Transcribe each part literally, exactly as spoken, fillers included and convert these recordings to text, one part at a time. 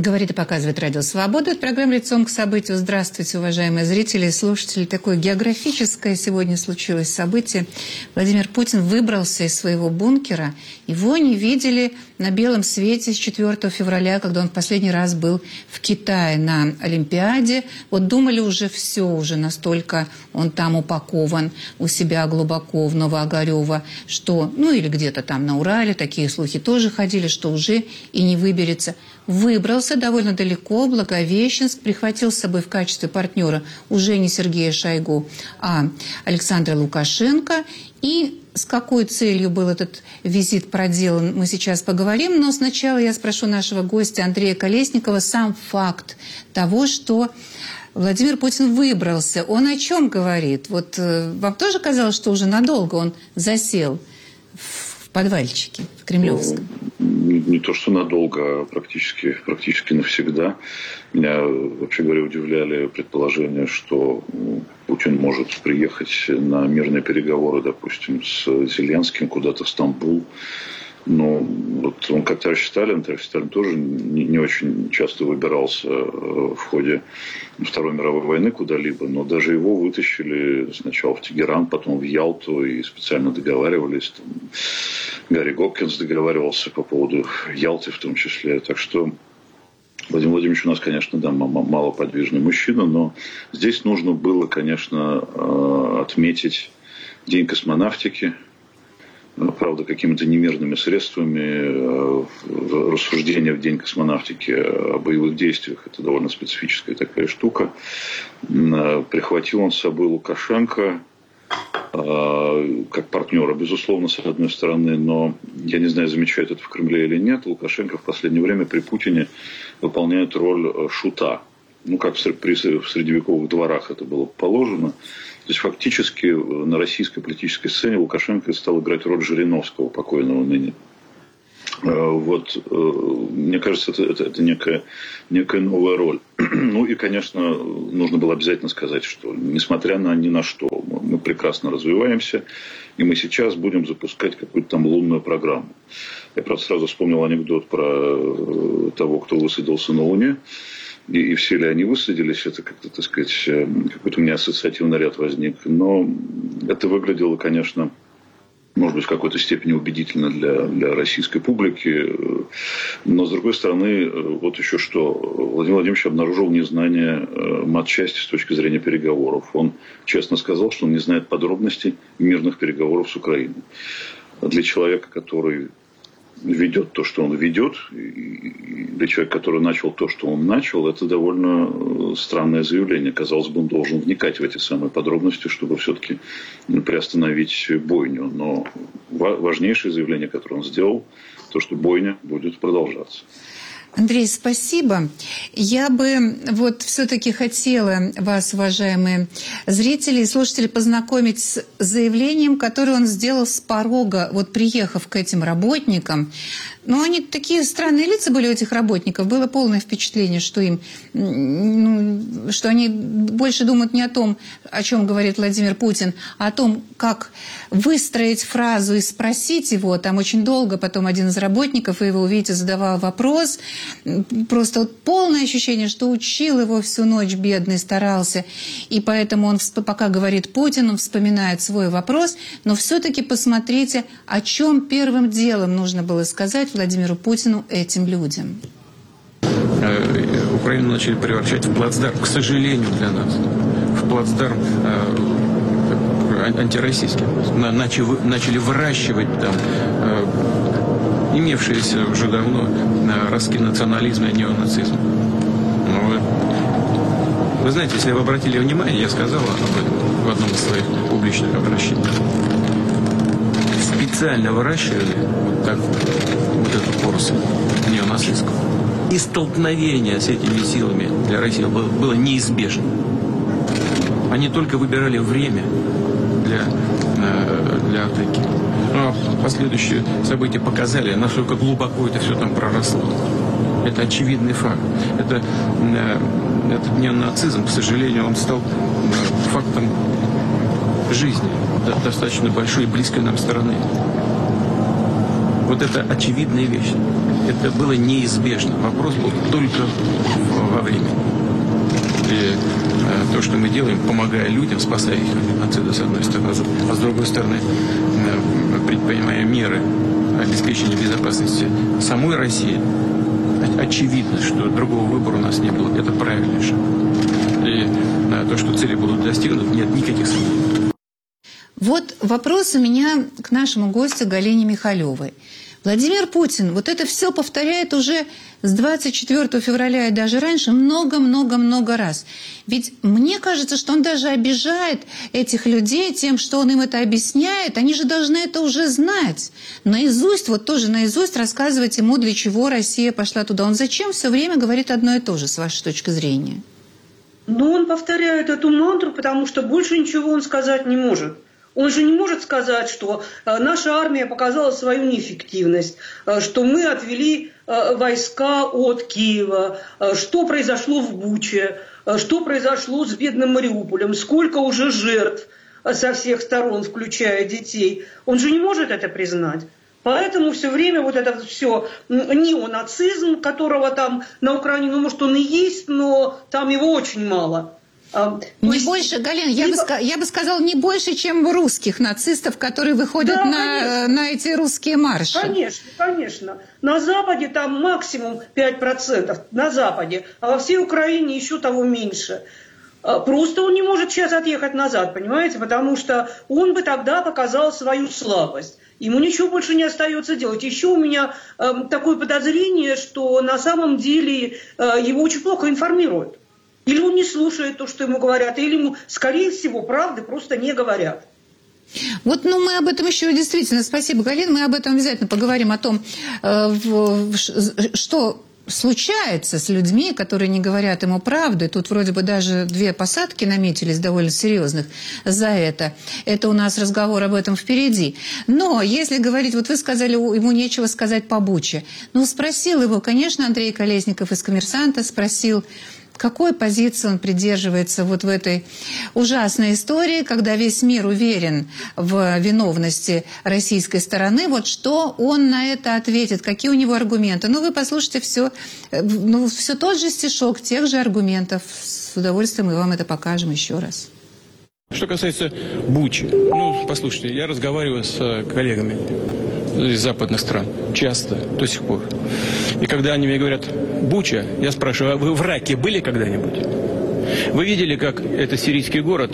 Говорит и показывает Радио Свобода. Это программа «Лицом к событию». Здравствуйте, уважаемые зрители и слушатели. Такое географическое сегодня случилось событие. Владимир Путин выбрался из своего бункера. Его не видели на белом свете с четвёртого февраля, когда он в последний раз был в Китае на Олимпиаде. Вот думали уже все, уже настолько он там упакован у себя глубоко в Новоогарево, что, ну или где-то там на Урале, такие слухи тоже ходили, что уже и не выберется. Выбрался довольно далеко, Благовещенск, прихватил с собой в качестве партнера уже не Сергея Шойгу, а Александра Лукашенко. И с какой целью был этот визит проделан, мы сейчас поговорим. Но сначала я спрошу нашего гостя Андрея Колесникова сам факт того, что Владимир Путин выбрался. Он о чем говорит? Вот вам тоже казалось, что уже надолго он засел в подвальчике в Кремлевском? Не, не то, что надолго, а практически, практически навсегда. Меня, вообще говоря, удивляли предположения, что Путин может приехать на мирные переговоры, допустим, с Зеленским куда-то в Стамбул. Но вот он, как товарищ Сталин, товарищ Сталин тоже не, не очень часто выбирался в ходе Второй мировой войны куда-либо, но даже его вытащили сначала в Тегеран, потом в Ялту и специально договаривались. Там Гарри Гопкинс договаривался по поводу Ялты в том числе. Так что Владимир Владимирович у нас, конечно, да, малоподвижный мужчина, но здесь нужно было, конечно, отметить День космонавтики. Правда, какими-то немирными средствами рассуждения в День космонавтики о боевых действиях. Это довольно специфическая такая штука. Прихватил он с собой Лукашенко как партнера, безусловно, с одной стороны, но я не знаю, замечают это в Кремле или нет. Лукашенко в последнее время при Путине выполняет роль шута. Ну, как в средневековых дворах это было положено. То есть, фактически, на российской политической сцене Лукашенко стал играть роль Жириновского, покойного ныне. Вот, мне кажется, это, это, это некая, некая новая роль. Ну и, конечно, нужно было обязательно сказать, что, несмотря на ни на что, мы прекрасно развиваемся, и мы сейчас будем запускать какую-то там лунную программу. Я, правда, сразу вспомнил анекдот про того, кто высадился на Луне. И, и все ли они высадились, это как-то, так сказать, какой-то у меня ассоциативный ряд возник. Но это выглядело, конечно, может быть, в какой-то степени убедительно для, для российской публики. Но, с другой стороны, вот еще что. Владимир Владимирович обнаружил незнание матчасти с точки зрения переговоров. Он честно сказал, что он не знает подробностей мирных переговоров с Украиной. Для человека, который ведет то, что он ведет, и для человека, который начал то, что он начал, это довольно странное заявление. Казалось бы, он должен вникать в эти самые подробности, чтобы все-таки приостановить бойню. Но важнейшее заявление, которое он сделал, то, что бойня будет продолжаться. Андрей, спасибо. Я бы вот все-таки хотела вас, уважаемые зрители и слушатели, познакомить с заявлением, которое он сделал с порога, вот приехав к этим работникам. Но они такие странные лица были у этих работников. Было полное впечатление, что им, ну, что они больше думают не о том, о чем говорит Владимир Путин, а о том, как выстроить фразу и спросить его. Там очень долго потом один из работников, вы его увидите, задавал вопрос. Просто вот полное ощущение, что учил его всю ночь, бедный, старался. И поэтому он, пока говорит Путин, он вспоминает свой вопрос. Но все-таки посмотрите, о чем первым делом нужно было сказать Владимиру Путину этим людям. Украину начали превращать в плацдарм, к сожалению для нас, в плацдарм э, антироссийский. Начали, начали выращивать там э, имевшиеся уже давно э, ростки национализма и неонацизма. Ну, вы знаете, если вы обратили внимание, я сказал об этом в одном из своих публичных обращений. Специально выращивали вот, так, вот эту поросль неонацистскую. И столкновение с этими силами для России было, было неизбежно. Они только выбирали время для, для атаки. Но последующие события показали, насколько глубоко это все там проросло. Это очевидный факт. Это, этот неонацизм, к сожалению, он стал фактом жизни достаточно большой и близкой нам стороны. Вот это очевидная вещь. это было неизбежно. Вопрос был только во времени. И то, что мы делаем, помогая людям, спасая их от геноцида, с одной стороны, а с другой стороны, предпринимая меры обеспечения безопасности самой России, очевидно, что другого выбора у нас не было. Это правильный шаг. И то, что цели будут достигнуты, нет никаких сомнений. Вот вопрос у меня к нашему гостю Галине Михалевой. Владимир Путин вот это все повторяет уже с двадцать четвёртого февраля и даже раньше много-много-много раз. Ведь мне кажется, что он даже обижает этих людей тем, что он им это объясняет. Они же должны это уже знать. Наизусть, вот тоже наизусть рассказывать ему, для чего Россия пошла туда. Он зачем все время говорит одно и то же, с вашей точки зрения? Ну, он повторяет эту мантру, потому что больше ничего он сказать не может. Он же не может сказать, что наша армия показала свою неэффективность, что мы отвели войска от Киева, что произошло в Буче, что произошло с бедным Мариуполем, сколько уже жертв со всех сторон, включая детей. Он же не может это признать. Поэтому все время вот это все неонацизм, которого там на Украине, ну, может, он и есть, но там его очень мало. Не есть... больше, Галина, я, либо... бы, я бы сказала, не больше, чем русских нацистов, которые выходят да, на, на эти русские марши. Конечно, конечно. На Западе там максимум пять процентов, на Западе, а во всей Украине еще того меньше. Просто он не может сейчас отъехать назад, понимаете, потому что он бы тогда показал свою слабость. Ему ничего больше не остается делать. Еще у меня э, такое подозрение, что на самом деле э, его очень плохо информируют. Или он не слушает то, что ему говорят, или ему, скорее всего, правды просто не говорят. Вот, ну, мы об этом еще действительно, спасибо, Галина, мы об этом обязательно поговорим, о том, что случается с людьми, которые не говорят ему правду. И тут вроде бы даже две посадки наметились довольно серьезных за это. Это у нас разговор об этом впереди. Но если говорить, вот вы сказали, ему нечего сказать по Буче. Ну, спросил его, конечно, Андрей Колесников из «Коммерсанта», спросил, какой позиции он придерживается вот в этой ужасной истории, когда весь мир уверен в виновности российской стороны, вот что он на это ответит, какие у него аргументы. Ну, вы послушайте все, ну, все тот же стишок, тех же аргументов. С удовольствием мы вам это покажем еще раз. Что касается Бучи, ну, послушайте, я разговариваю с коллегами из западных стран часто, до сих пор. И когда они мне говорят «Буча», я спрашиваю, а вы в Раке были когда-нибудь? Вы видели, как этот сирийский город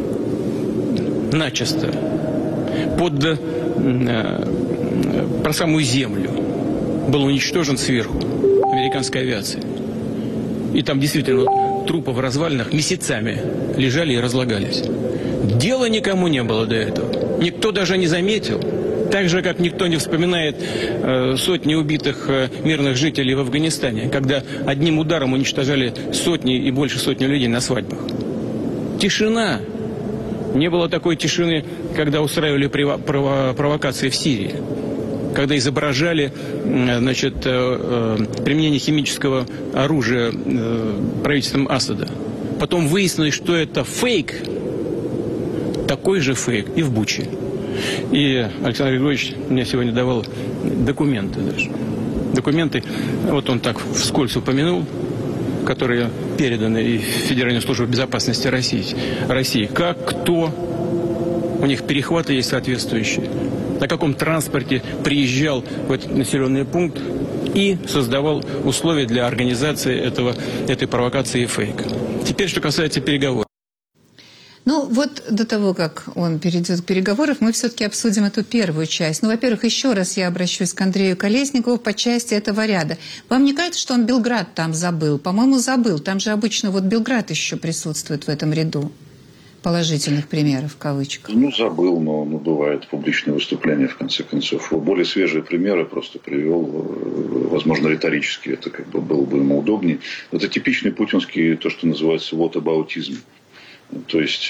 начисто под э, про самую землю был уничтожен сверху американской авиацией? И там действительно трупы в развалинах месяцами лежали и разлагались. Дела никому не было до этого. Никто даже не заметил. Так же, как никто не вспоминает э, сотни убитых э, мирных жителей в Афганистане, когда одним ударом уничтожали сотни и больше сотни людей на свадьбах. Тишина. Не было такой тишины, когда устраивали прово прово провокации в Сирии. Когда изображали э, значит, э, э, применение химического оружия э, правительством Асада. Потом выяснилось, что это фейк. Такой же фейк и в Буче. И Александр Григорьевич мне сегодня давал документы даже. Документы, вот он так вскользь упомянул, которые переданы и Федеральной службе безопасности России. России. Как, кто, у них перехваты есть соответствующие, на каком транспорте приезжал в этот населенный пункт и создавал условия для организации этого, этой провокации и фейка. Теперь, что касается переговоров. Ну, вот до того, как он перейдет к переговорам, мы все-таки обсудим эту первую часть. Ну, во-первых, еще раз я обращусь к Андрею Колесникову по части этого ряда. Вам не кажется, что он Белград там забыл? По-моему, забыл. Там же обычно вот Белград еще присутствует в этом ряду положительных примеров, в кавычках. Ну, забыл, но ну, бывает публичные выступления, в конце концов. Более свежие примеры просто привел, возможно, риторически. Это как бы было бы ему удобнее. Это типичный путинский, то, что называется whataboutism. То есть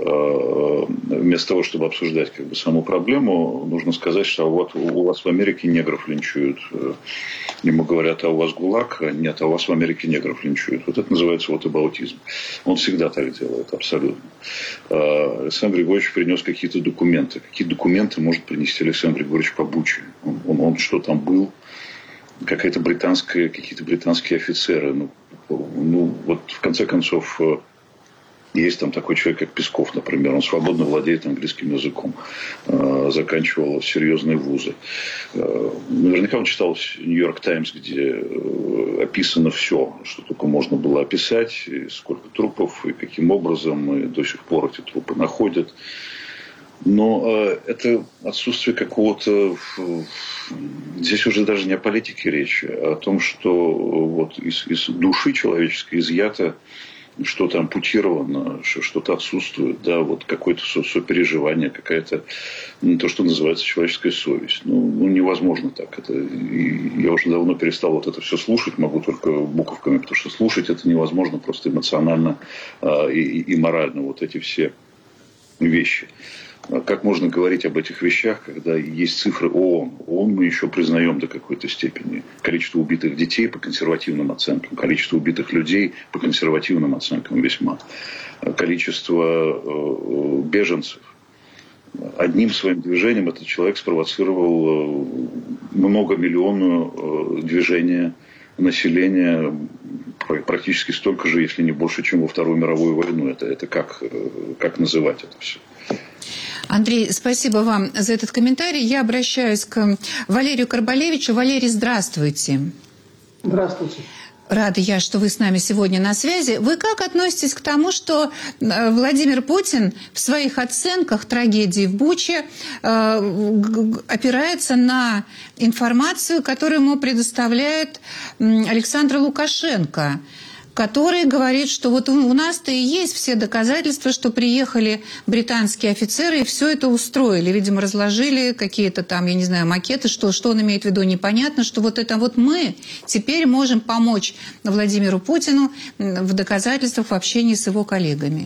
вместо того, чтобы обсуждать как бы саму проблему, нужно сказать, что вот у вас в Америке негров линчуют. Ему говорят, а у вас ГУЛАГ? Нет, а у вас в Америке негров линчуют. Вот это называется whataboutism. Он всегда так делает, абсолютно. Александр Григорьевич принес какие-то документы. Какие документы может принести Александр Григорьевич по Буче? Он, он, он что там был? какая-то британская, какие-то британские офицеры. Ну, ну, вот в конце концов, есть там такой человек, как Песков, например. Он свободно владеет английским языком. Заканчивал серьезные вузы. Наверняка он читал «Нью-Йорк Таймс», где описано все, что только можно было описать. И сколько трупов, и каким образом. И до сих пор эти трупы находят. Но э, это отсутствие какого-то... Здесь уже даже не о политике речь, а о том, что вот из, из души человеческой изъято что-то ампутировано, что-то отсутствует, да, вот какое-то со- сопереживание, какая-то, ну, то, что называется человеческая совесть. Ну, ну невозможно так. Это, и я уже давно перестал вот это все слушать, могу только буковками, потому что слушать это невозможно просто эмоционально э, и, и морально, вот эти все вещи. Как можно говорить об этих вещах, когда есть цифры ООН? ООН мы еще признаем до какой-то степени. Количество убитых детей по консервативным оценкам, количество убитых людей по консервативным оценкам весьма, количество беженцев. Одним своим движением этот человек спровоцировал многомиллионное движение населения, практически столько же, если не больше, чем во Вторую мировую войну. Это, это как, как называть это все? Андрей, спасибо вам за этот комментарий. Я обращаюсь к Валерию Карбалевичу. Валерий, здравствуйте. Здравствуйте. Рада я, что вы с нами сегодня на связи. Вы как относитесь к тому, что Владимир Путин в своих оценках трагедии в Буче э, опирается на информацию, которую ему предоставляет Александр Лукашенко, который говорит, что вот у нас-то и есть все доказательства, что приехали британские офицеры и все это устроили. Видимо, разложили какие-то там, я не знаю, макеты, что, что он имеет в виду, непонятно, что вот это вот мы теперь можем помочь Владимиру Путину в доказательствах в общении с его коллегами.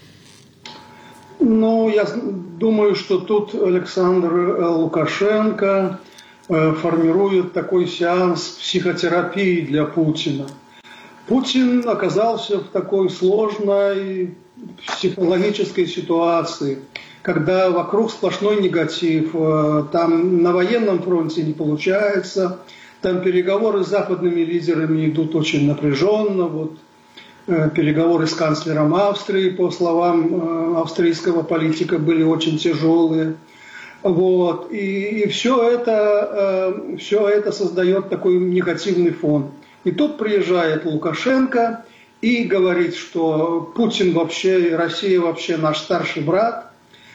Ну, я думаю, что тут Александр Лукашенко формирует такой сеанс психотерапии для Путина. Путин оказался в такой сложной психологической ситуации, когда вокруг сплошной негатив, там на военном фронте не получается, там переговоры с западными лидерами идут очень напряженно, вот, переговоры с канцлером Австрии, по словам австрийского политика, были очень тяжелые. Вот, и, и все это, все это создает такой негативный фон. И тут приезжает Лукашенко и говорит, что Путин вообще, Россия вообще наш старший брат,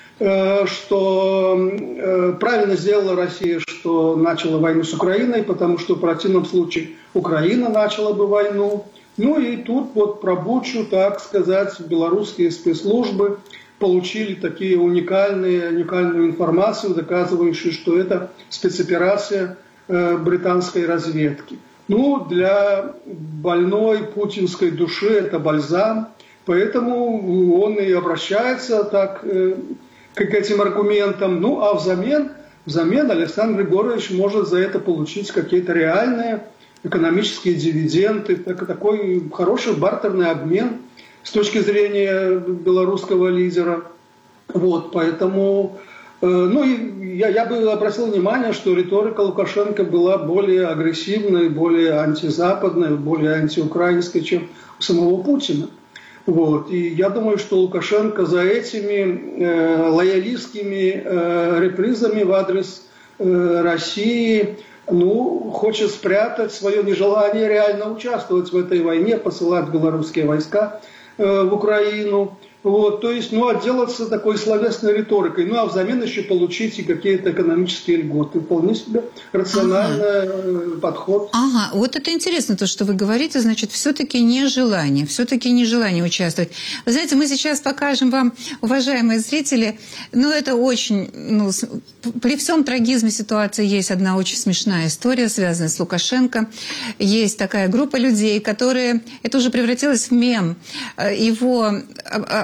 что правильно сделала Россия, что начала войну с Украиной, потому что в противном случае Украина начала бы войну. Ну и тут вот про Бучу, так сказать, белорусские спецслужбы получили такие уникальные, уникальную информацию, доказывающую, что это спецоперация британской разведки. Ну, для больной путинской души это бальзам, поэтому он и обращается так э, к этим аргументам. Ну, а взамен, взамен Александр Григорьевич может за это получить какие-то реальные экономические дивиденды, так, такой хороший бартерный обмен с точки зрения белорусского лидера. Вот, поэтому... Ну, и я, я бы обратил внимание, что риторика Лукашенко была более агрессивной, более антизападной, более антиукраинской, чем у самого Путина. Вот. И я думаю, что Лукашенко за этими э, лоялистскими э, репризами в адрес э, России ну, хочет спрятать свое нежелание реально участвовать в этой войне, посылать белорусские войска э, в Украину. Вот, то есть, ну, отделаться такой словесной риторикой, ну, а взамен еще получить и какие-то экономические льготы. Вполне себе рациональный ага. подход. Ага, вот это интересно, то, что вы говорите, значит, все-таки нежелание, все-таки нежелание участвовать. Вы знаете, мы сейчас покажем вам, уважаемые зрители, ну, это очень, ну, при всем трагизме ситуации есть одна очень смешная история, связанная с Лукашенко. Есть такая группа людей, которые, это уже превратилось в мем, его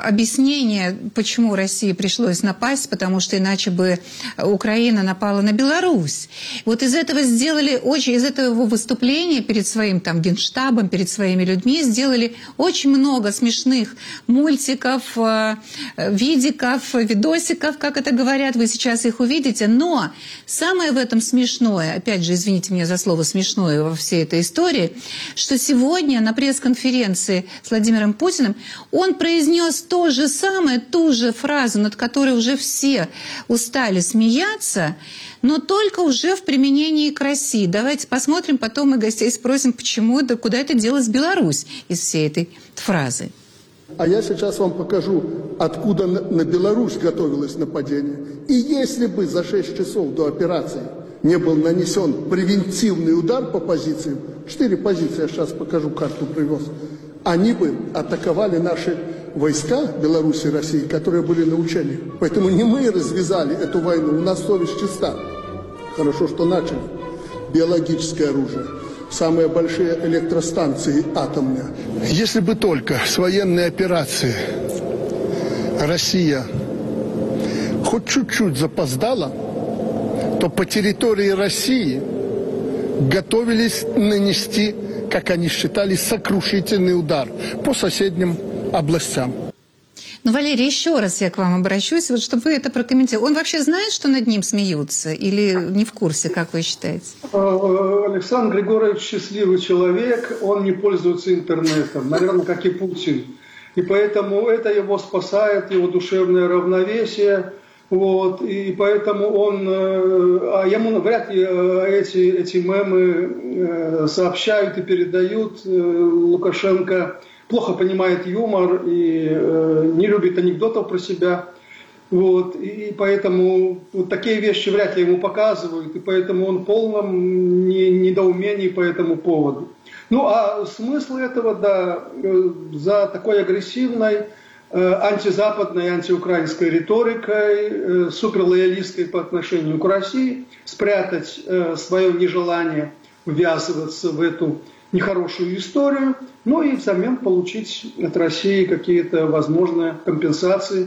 объяснение, почему России пришлось напасть, потому что иначе бы Украина напала на Беларусь. Вот из этого сделали очень, из этого выступления перед своим там генштабом, перед своими людьми сделали очень много смешных мультиков, видиков, видосиков, как это говорят, вы сейчас их увидите. Но самое в этом смешное, опять же, извините меня за слово смешное во всей этой истории, что сегодня на пресс-конференции с Владимиром Путиным он произнес то же самое, ту же фразу, над которой уже все устали смеяться, но только уже в применении к России. Давайте посмотрим, потом мы гостей спросим, почему, да куда это делась Беларусь из всей этой фразы. А я сейчас вам покажу, откуда на Беларусь готовилось нападение. И если бы за шесть часов до операции не был нанесен превентивный удар по позициям, четыре позиции, я сейчас покажу, карту привез, они бы атаковали наши войска Беларуси и России, которые были на учениях. Поэтому не мы развязали эту войну, у нас совесть чиста. Хорошо, что начали. Биологическое оружие, самые большие электростанции атомные. Если бы только с военной операции Россия хоть чуть-чуть запоздала, то по территории России готовились нанести, как они считали, сокрушительный удар по соседним областям. Ну, Валерий, еще раз я к вам обращусь, вот, чтобы вы это прокомментировали. Он вообще знает, что над ним смеются, или не в курсе, как вы считаете? Александр Григорьевич счастливый человек, он не пользуется интернетом, наверное, как и Путин. И поэтому это его спасает, его душевное равновесие. Вот, и поэтому он, а ему вряд ли эти, эти мемы сообщают и передают. Лукашенко плохо понимает юмор и не любит анекдотов про себя. Вот, и поэтому вот такие вещи вряд ли ему показывают, и поэтому он в полном недоумении по этому поводу. Ну а смысл этого, да, за такой агрессивной, антизападной, антиукраинской риторикой, суперлоялистской по отношению к России, спрятать свое нежелание ввязываться в эту нехорошую историю, ну и взамен получить от России какие-то возможные компенсации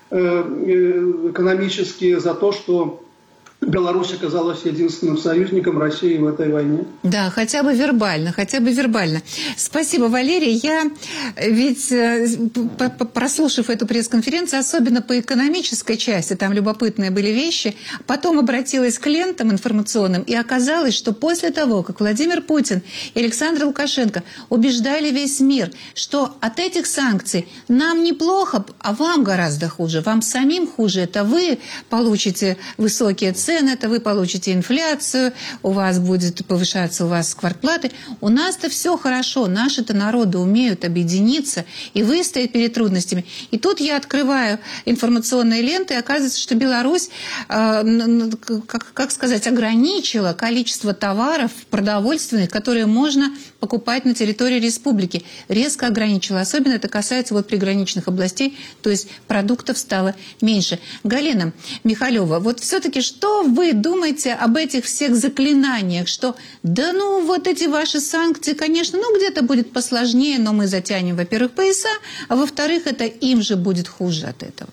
экономические за то, что Беларусь оказалась единственным союзником России в этой войне. Да, хотя бы вербально, хотя бы вербально. Спасибо, Валерий. Я ведь, прослушав эту пресс-конференцию, особенно по экономической части, там любопытные были вещи, потом обратилась к лентам информационным, и оказалось, что после того, как Владимир Путин и Александр Лукашенко убеждали весь мир, что от этих санкций нам неплохо, а вам гораздо хуже, вам самим хуже, это вы получите высокие цены, это вы получите инфляцию, у вас будет повышаться у вас квартплаты. У нас-то все хорошо, наши-то народы умеют объединиться и выстоять перед трудностями. И тут я открываю информационные ленты, и оказывается, что Беларусь, э, как, как сказать, ограничила количество товаров продовольственных, которые можно покупать на территории республики. Резко ограничила. Особенно это касается вот приграничных областей, то есть продуктов стало меньше. Галина Михалева, вот все-таки что вы думаете об этих всех заклинаниях, что да ну вот эти ваши санкции, конечно, ну где-то будет посложнее, но мы затянем, во-первых, пояса, а во-вторых, это им же будет хуже от этого?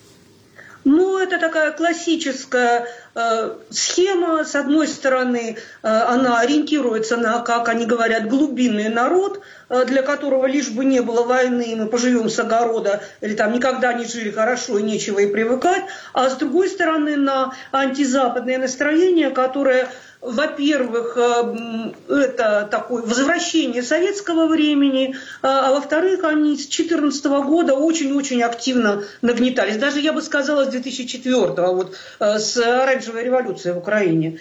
Ну, это такая классическая э, схема. С одной стороны, э, она ориентируется на, как они говорят, глубинный народ, э, для которого лишь бы не было войны, мы поживем с огорода, или там никогда не жили хорошо и нечего и привыкать. А с другой стороны, на антизападное настроение, которое, во-первых, это такое возвращение советского времени, а во-вторых, они с две тысячи четырнадцатого года очень-очень активно нагнетались. Даже, я бы сказала, с две тысячи четвёртого, вот, с оранжевой революцией в Украине.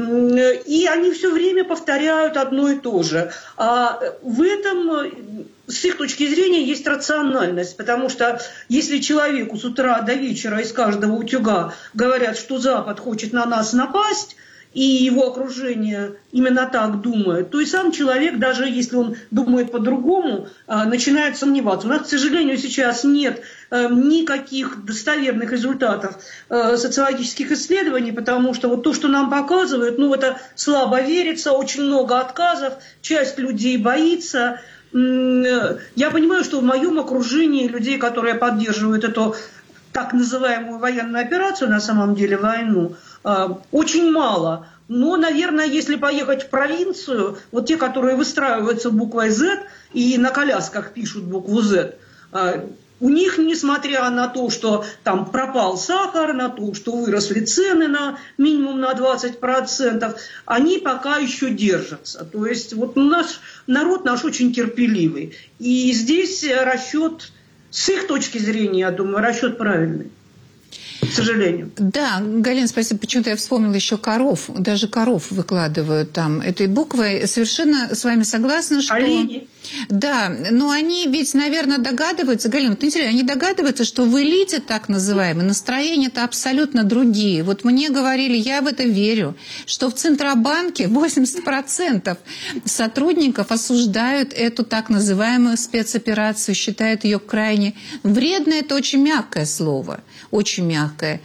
И они все время повторяют одно и то же. А в этом, с их точки зрения, есть рациональность. Потому что если человеку с утра до вечера из каждого утюга говорят, что Запад хочет на нас напасть, и его окружение именно так думает, то и сам человек, даже если он думает по-другому, начинает сомневаться. У нас, к сожалению, сейчас нет никаких достоверных результатов социологических исследований, потому что вот то, что нам показывают, ну, это слабо верится, очень много отказов, часть людей боится. Я понимаю, что в моем окружении людей, которые поддерживают эту так называемую военную операцию, на самом деле войну, очень мало. Но, наверное, если поехать в провинцию, вот те, которые выстраиваются буквой «З» и на колясках пишут букву «З», у них, несмотря на то, что там пропал сахар, на то, что выросли цены на минимум на двадцать процентов, они пока еще держатся. То есть вот наш народ наш очень терпеливый. И здесь расчет, с их точки зрения, я думаю, расчет правильный. К сожалению. Да, Галина, спасибо. Почему-то я вспомнила еще коров. Даже коров выкладывают там этой буквой. Совершенно с вами согласна, что... Олени. Да, но они ведь, наверное, догадываются, Галина, вот интересно, они догадываются, что в элите так называемой настроения-то абсолютно другие. Вот мне говорили, я в это верю, что в Центробанке восемьдесят процентов сотрудников осуждают эту так называемую спецоперацию, считают ее крайне вредной. Это очень мягкое слово, очень мягкое.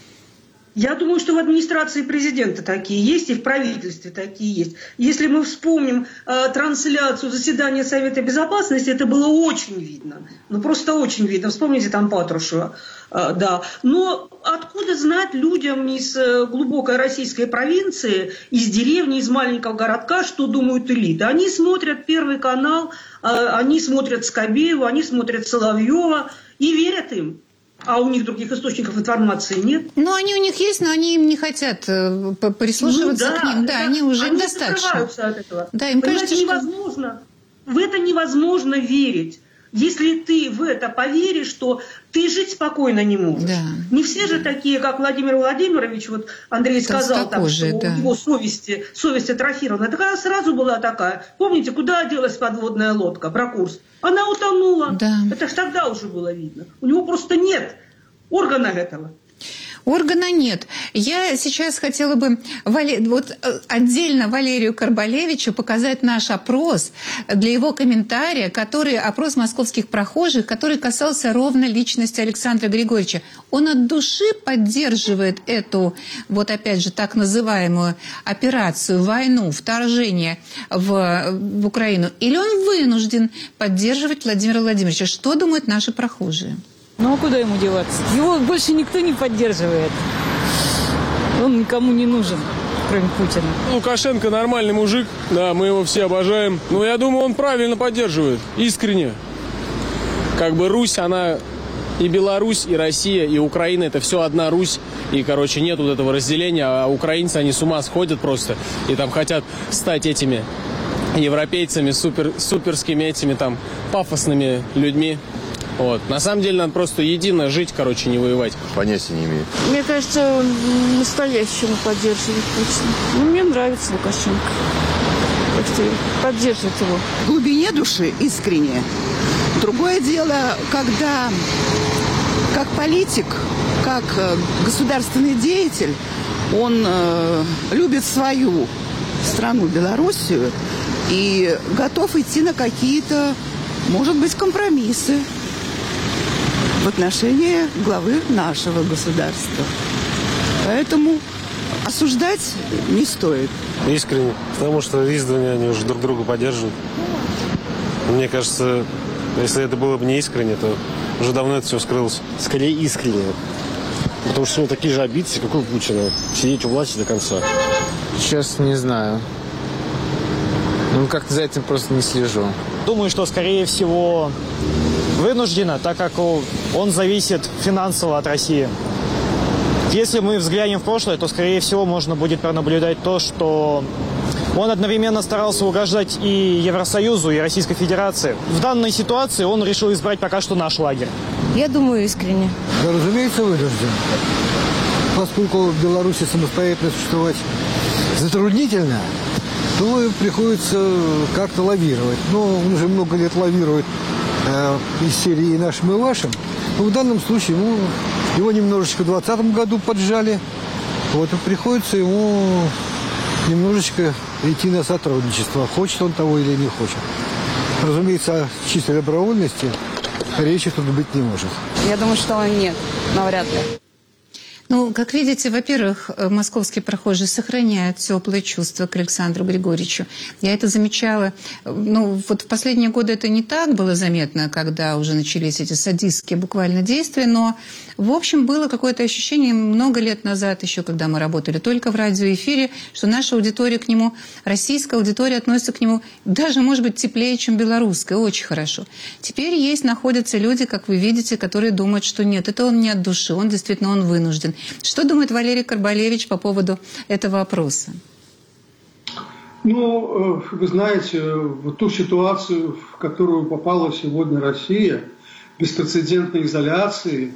Я думаю, что в администрации президента такие есть, и в правительстве такие есть. Если мы вспомним э, трансляцию заседания Совета Безопасности, это было очень видно. Ну, просто очень видно. Вспомните там Патрушева. Э, да. Но откуда знать людям из э, глубокой российской провинции, из деревни, из маленького городка, что думают элиты? Они смотрят Первый канал, э, они смотрят Скобеева, они смотрят Соловьева и верят им. А у них других источников информации нет. Ну, они у них есть, но они им не хотят прислушиваться ну, да, к ним. Да, да, они уже они достаточно. От этого. Да, им Понимаете, кажется, невозможно. Что... В это невозможно верить. Если ты в это поверишь, то ты жить спокойно не можешь. Да. Не все же такие, как Владимир Владимирович, вот Андрей сказал, там, что да. у него совести, совесть атрофирована. Такая сразу была такая. Помните, куда делась подводная лодка про курс? Она утонула. Да. Это ж тогда уже было видно. У него просто нет органа этого. Органа нет. Я сейчас хотела бы вот отдельно Валерию Карбалевичу показать наш опрос для его комментария, который опрос московских прохожих, который касался ровно личности Александра Григорьевича. Он от души поддерживает эту, вот опять же, так называемую операцию, войну, вторжение в, в Украину? Или он вынужден поддерживать Владимира Владимировича? Что думают наши прохожие? Ну а куда ему деваться? Его больше никто не поддерживает. Он никому не нужен, кроме Путина. Лукашенко нормальный мужик, да, мы его все обожаем. Но я думаю, он правильно поддерживает, искренне. Как бы Русь, она и Беларусь, и Россия, и Украина, это все одна Русь. И, короче, нет вот этого разделения, а украинцы, они с ума сходят просто. И там хотят стать этими европейцами, супер, суперскими этими там пафосными людьми. Вот. На самом деле надо просто едино жить, короче, не воевать. Понятия не имею. Мне кажется, он настоящему поддерживает Путина. Ну, мне нравится Лукашенко. Так что поддерживает его. В глубине души искренне. Другое дело, когда как политик, как государственный деятель, он э, любит свою страну, Белоруссию, и готов идти на какие-то, может быть, компромиссы в отношении главы нашего государства. Поэтому осуждать не стоит. Искренне, потому что издавна они уже друг друга поддерживают. Мне кажется, если это было бы не искренне, то уже давно это все скрылось. Скорее искренне. Потому что у него такие же амбиции, как у Путина. Сидеть у власти до конца. Честно, не знаю. Ну, как-то за этим просто не слежу. Думаю, что, скорее всего, вынужденно, так как он зависит финансово от России. Если мы взглянем в прошлое, то, скорее всего, можно будет пронаблюдать то, что он одновременно старался угождать и Евросоюзу, и Российской Федерации. В данной ситуации он решил избрать пока что наш лагерь. Я думаю, искренне. Да, разумеется, вынужден. Поскольку в Беларуси самостоятельно существовать затруднительно, то приходится как-то лавировать. Но он уже много лет лавирует э, из серии «Нашим и вашим». Но в данном случае ну, его немножечко в двадцатом году поджали. Вот и приходится ему немножечко идти на сотрудничество. Хочет он того или не хочет. Разумеется, о чистой добровольности речи тут быть не может. Я думаю, что нет, навряд ли. Ну, как видите, во-первых, московские прохожие сохраняют теплые чувства к Александру Григорьевичу. Я это замечала. Ну, вот в последние годы это не так было заметно, когда уже начались эти садистские буквально действия, но, в общем, было какое-то ощущение много лет назад, еще когда мы работали только в радиоэфире, что наша аудитория к нему, российская аудитория относится к нему даже, может быть, теплее, чем белорусская. Очень хорошо. Теперь есть, находятся люди, как вы видите, которые думают, что нет, это он не от души, он действительно он вынужден. Что думает Валерий Карбалевич по поводу этого вопроса? Ну, вы знаете, в ту ситуацию, в которую попала сегодня Россия, беспрецедентной изоляции,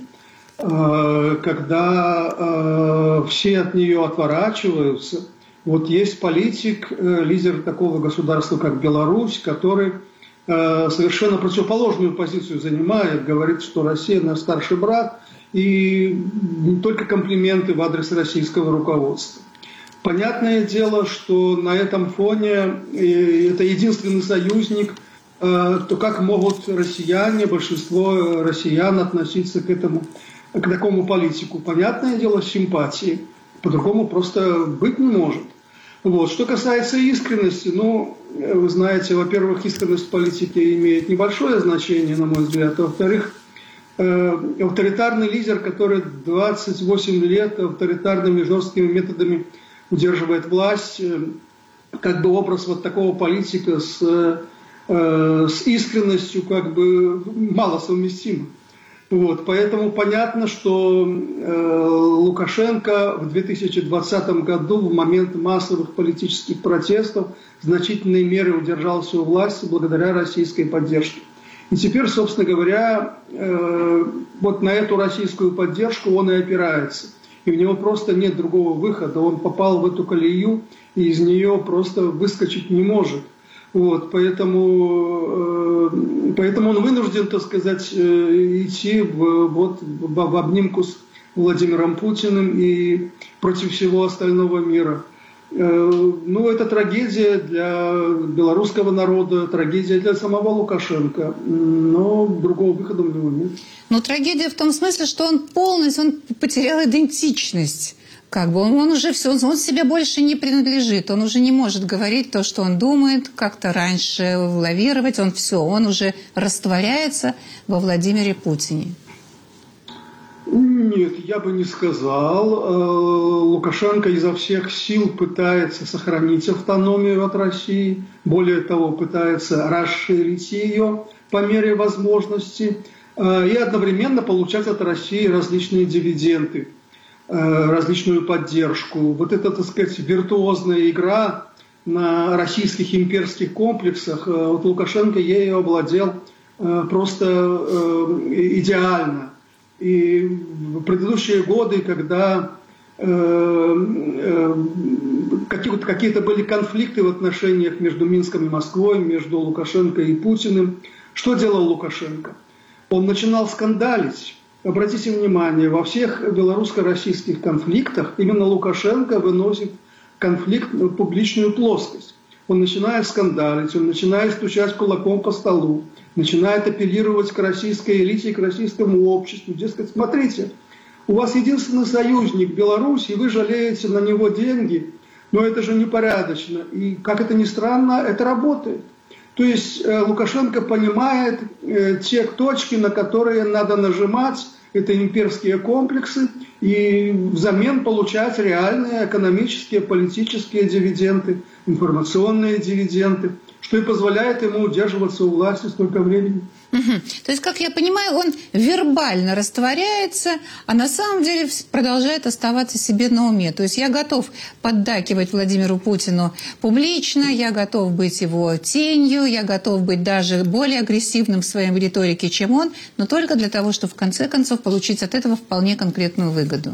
когда все от нее отворачиваются, вот есть политик, лидер такого государства, как Беларусь, который совершенно противоположную позицию занимает, говорит, что Россия наш старший брат, и не только комплименты в адрес российского руководства. Понятное дело, что на этом фоне это единственный союзник, то как могут россияне, большинство россиян относиться к этому, к такому политику? Понятное дело, симпатии, по-другому просто быть не может. Вот. Что касается искренности, ну, вы знаете, во-первых, искренность политики имеет небольшое значение, на мой взгляд, а во-вторых, авторитарный лидер, который двадцать восемь лет авторитарными жесткими методами удерживает власть, как бы образ вот такого политика с, с искренностью как бы мало совместим. Вот, поэтому понятно, что э, Лукашенко в две тысячи двадцатом году в момент массовых политических протестов в значительной мере удержался у власти благодаря российской поддержке. И теперь, собственно говоря, э, вот на эту российскую поддержку он и опирается. И у него просто нет другого выхода. Он попал в эту колею и из нее просто выскочить не может. Вот, поэтому, э, поэтому он вынужден, так сказать, э, идти в, вот, в, в обнимку с Владимиром Путиным и против всего остального мира. Ну, это трагедия для белорусского народа, трагедия для самого Лукашенко, но другого выхода у него нет. Но трагедия в том смысле, что он полностью он потерял идентичность. Как бы он, он уже все, он, он себе больше не принадлежит, он уже не может говорить то, что он думает, как-то раньше лавировать, он все, он уже растворяется во Владимире Путине. Нет, я бы не сказал. Лукашенко изо всех сил пытается сохранить автономию от России, более того, пытается расширить ее по мере возможности и одновременно получать от России различные дивиденды, различную поддержку. Вот эта, так сказать, виртуозная игра на российских имперских комплексах, вот Лукашенко ею овладел просто идеально. И в предыдущие годы, когда э, э, какие-то, какие-то были конфликты в отношениях между Минском и Москвой, между Лукашенко и Путиным, что делал Лукашенко? Он начинал скандалить. Обратите внимание, во всех белорусско-российских конфликтах именно Лукашенко выносит конфликт в публичную плоскость. Он начинает скандалить, он начинает стучать кулаком по столу, начинает апеллировать к российской элите и к российскому обществу. Дескать, смотрите, у вас единственный союзник Беларусь, и вы жалеете на него деньги, но это же непорядочно. И, как это ни странно, это работает. То есть э, Лукашенко понимает э, те точки, на которые надо нажимать, это имперские комплексы, и взамен получать реальные экономические, политические дивиденды, информационные дивиденды, что и позволяет ему удерживаться у власти столько времени. Угу. То есть, как я понимаю, он вербально растворяется, а на самом деле продолжает оставаться себе на уме. То есть я готов поддакивать Владимиру Путину публично, я готов быть его тенью, я готов быть даже более агрессивным в своей риторике, чем он, но только для того, чтобы в конце концов получить от этого вполне конкретную выгоду.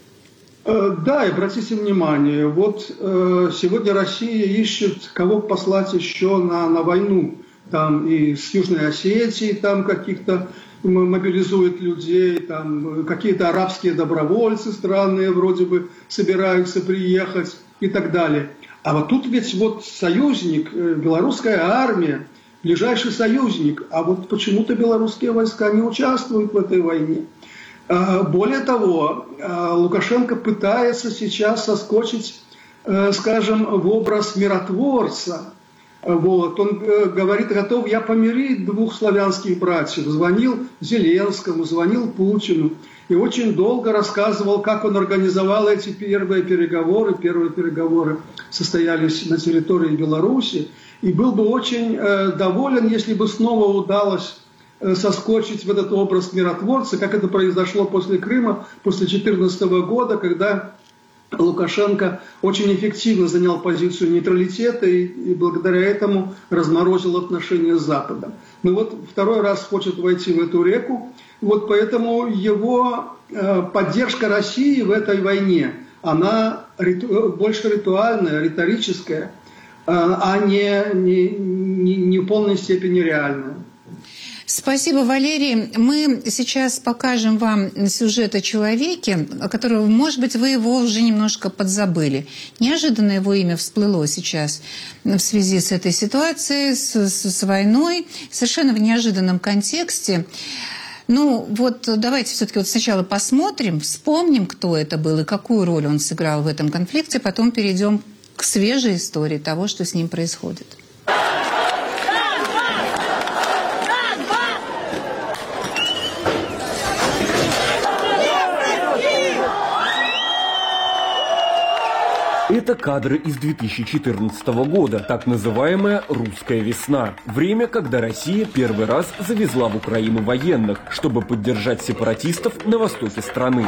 Да, и обратите внимание, вот э, сегодня Россия ищет, кого послать еще на, на войну. Там и с Южной Осетии там каких-то мобилизуют людей, там какие-то арабские добровольцы странные вроде бы собираются приехать и так далее. А вот тут ведь вот союзник, белорусская армия, ближайший союзник, а вот почему-то белорусские войска не участвуют в этой войне. Более того, Лукашенко пытается сейчас соскочить, скажем, в образ миротворца. Вот. Он говорит, готов я помирить двух славянских братьев. Звонил Зеленскому, звонил Путину. И очень долго рассказывал, как он организовал эти первые переговоры. Первые переговоры состоялись на территории Беларуси. И был бы очень э, доволен, если бы снова удалось э, соскочить в этот образ миротворца, как это произошло после Крыма, после две тысячи четырнадцатого года, когда Лукашенко очень эффективно занял позицию нейтралитета и, и благодаря этому разморозил отношения с Западом. Ну вот второй раз хочет войти в эту реку. Вот поэтому его э, поддержка России в этой войне, она риту, больше ритуальная, риторическая, э, а не, не, не, не в полной степени реальная. Спасибо, Валерий. Мы сейчас покажем вам сюжет о человеке, о котором, может быть, вы его уже немножко подзабыли. Неожиданно его имя всплыло сейчас в связи с этой ситуацией, с, с, с войной, совершенно в неожиданном контексте. Ну, вот давайте все-таки вот сначала посмотрим, вспомним, кто это был и какую роль он сыграл в этом конфликте, потом перейдем к свежей истории того, что с ним происходит. Это кадры из две тысячи четырнадцатого года, так называемая «Русская весна». Время, когда Россия первый раз завезла в Украину военных, чтобы поддержать сепаратистов на востоке страны.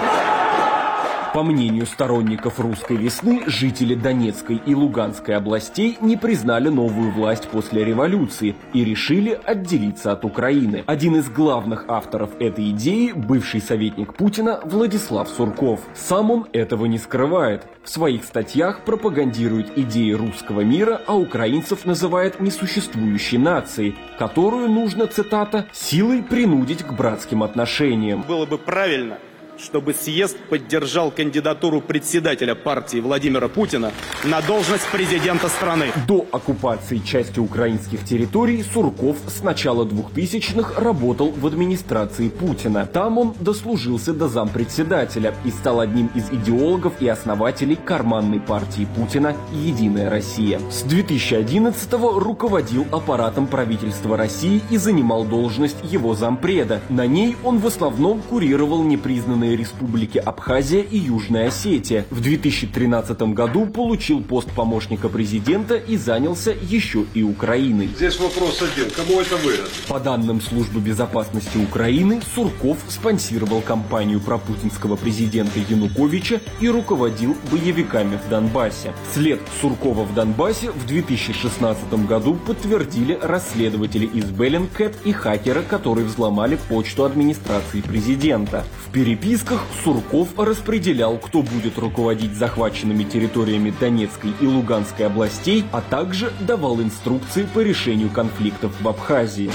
По мнению сторонников «Русской весны», жители Донецкой и Луганской областей не признали новую власть после революции и решили отделиться от Украины. Один из главных авторов этой идеи – бывший советник Путина Владислав Сурков. Сам он этого не скрывает. В своих статьях пропагандирует идеи русского мира, а украинцев называет несуществующей нацией, которую нужно, цитата, «силой принудить к братским отношениям». Было бы правильно, чтобы съезд поддержал кандидатуру председателя партии Владимира Путина на должность президента страны. До оккупации части украинских территорий Сурков с начала двухтысячных работал в администрации Путина. Там он дослужился до зампредседателя и стал одним из идеологов и основателей карманной партии Путина «Единая Россия». С две тысячи одиннадцатого руководил аппаратом правительства России и занимал должность его зампреда. На ней он в основном курировал непризнанные республики Абхазия и Южная Осетия. В две тысячи тринадцатом году получил пост помощника президента и занялся еще и Украиной. Здесь вопрос один. Кому это выгодно? По данным Службы безопасности Украины, Сурков спонсировал кампанию пропутинского президента Януковича и руководил боевиками в Донбассе. След Суркова в Донбассе в две тысячи шестнадцатом году подтвердили расследователи из Bellingcat и хакеры, которые взломали почту администрации президента. В переписке Сурков распределял, кто будет руководить захваченными территориями Донецкой и Луганской областей, а также давал инструкции по решению конфликтов в Абхазии.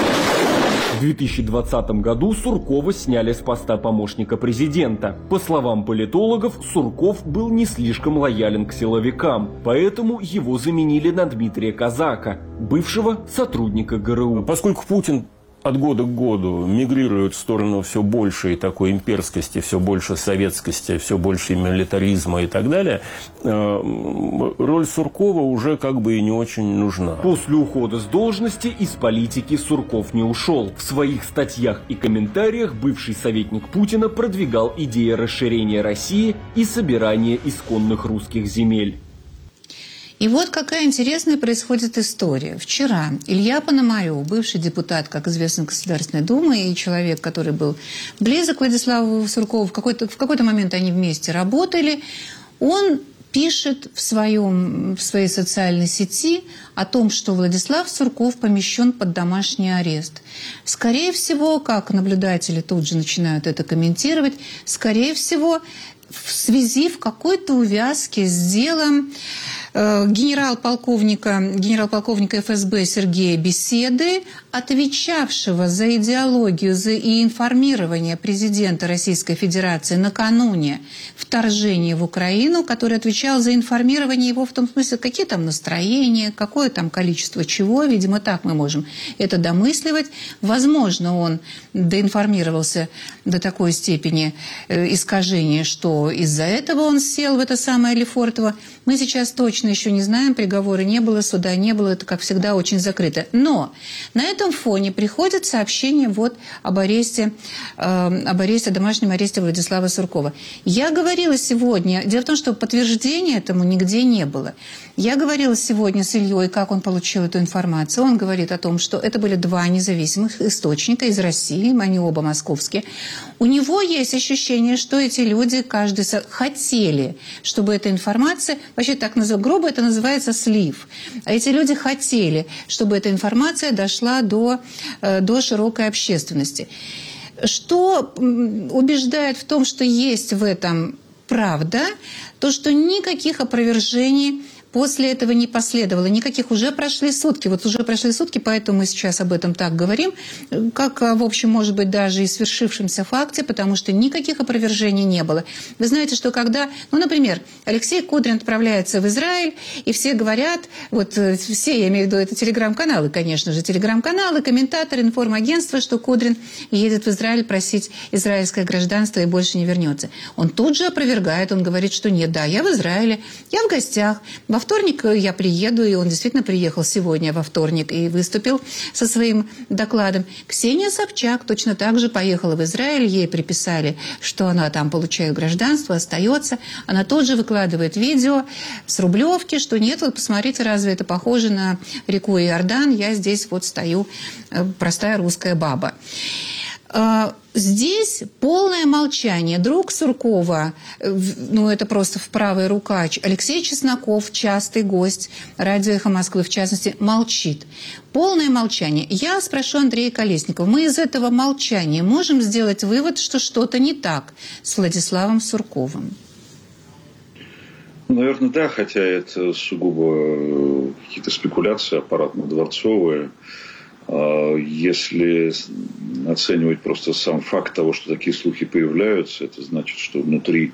В две тысячи двадцатом году Суркова сняли с поста помощника президента. По словам политологов, Сурков был не слишком лоялен к силовикам, поэтому его заменили на Дмитрия Казака, бывшего сотрудника ГРУ. Поскольку Путин от года к году мигрирует в сторону все большей такой имперскости, все больше советскости, все больше милитаризма и так далее, роль Суркова уже как бы и не очень нужна. После ухода с должности из политики Сурков не ушел. В своих статьях и комментариях бывший советник Путина продвигал идеи расширения России и собирания исконных русских земель. И вот какая интересная происходит история. Вчера Илья Пономарев, бывший депутат, как известно, Государственной Думы, и человек, который был близок к Владиславу Суркову, в какой-то, в какой-то момент они вместе работали, он пишет в, своем, в своей социальной сети о том, что Владислав Сурков помещен под домашний арест. Скорее всего, как наблюдатели тут же начинают это комментировать, скорее всего, в связи в какой-то увязке с делом генерал-полковника, генерал-полковника эф эс бэ Сергея Беседы, отвечавшего за идеологию за и информирование президента Российской Федерации накануне вторжения в Украину, который отвечал за информирование его в том смысле, какие там настроения, какое там количество чего, видимо, так мы можем это домысливать. Возможно, он доинформировался до такой степени искажения, что из-за этого он сел в это самое Лефортово. Мы сейчас точно еще не знаем, приговора не было, суда не было, это, как всегда, очень закрыто. Но на этом фоне приходит сообщение вот об аресте, э, об аресте, домашнем аресте Владислава Суркова. Я говорила сегодня, дело в том, что подтверждения этому нигде не было. Я говорила сегодня с Ильей, как он получил эту информацию. Он говорит о том, что это были два независимых источника из России, они оба московские. У него есть ощущение, что эти люди, каждый хотели, чтобы эта информация, вообще так называемая, грубо это называется слив. А эти люди хотели, чтобы эта информация дошла до, до широкой общественности. Что убеждает в том, что есть в этом правда, то, что никаких опровержений после этого не последовало. Никаких. Уже прошли сутки. Вот уже прошли сутки, поэтому мы сейчас об этом так говорим, как, в общем, может быть, даже и свершившемся факте, потому что никаких опровержений не было. Вы знаете, что когда, ну, например, Алексей Кудрин отправляется в Израиль, и все говорят, вот все, я имею в виду, это телеграм-каналы, конечно же, телеграм-каналы, комментаторы, информагентства, что Кудрин едет в Израиль просить израильское гражданство и больше не вернется. Он тут же опровергает, он говорит, что нет, да, я в Израиле, я в гостях, во вторник я приеду, и он действительно приехал сегодня во вторник и выступил со своим докладом. Ксения Собчак точно так же поехала в Израиль, ей приписали, что она там получает гражданство, остается. Она тоже выкладывает видео с Рублевки, что нет, вот посмотрите, разве это похоже на реку Иордан, я здесь вот стою, простая русская баба. Здесь полное молчание. Друг Суркова, ну это просто в правой рукач, Алексей Чесноков, частый гость радио «Эхо Москвы», в частности, молчит. Полное молчание. Я спрошу Андрея Колесникова, мы из этого молчания можем сделать вывод, что что-то не так с Владиславом Сурковым? Наверное, да, хотя это сугубо какие-то спекуляции аппаратно-дворцовые. Если оценивать просто сам факт того, что такие слухи появляются, это значит, что внутри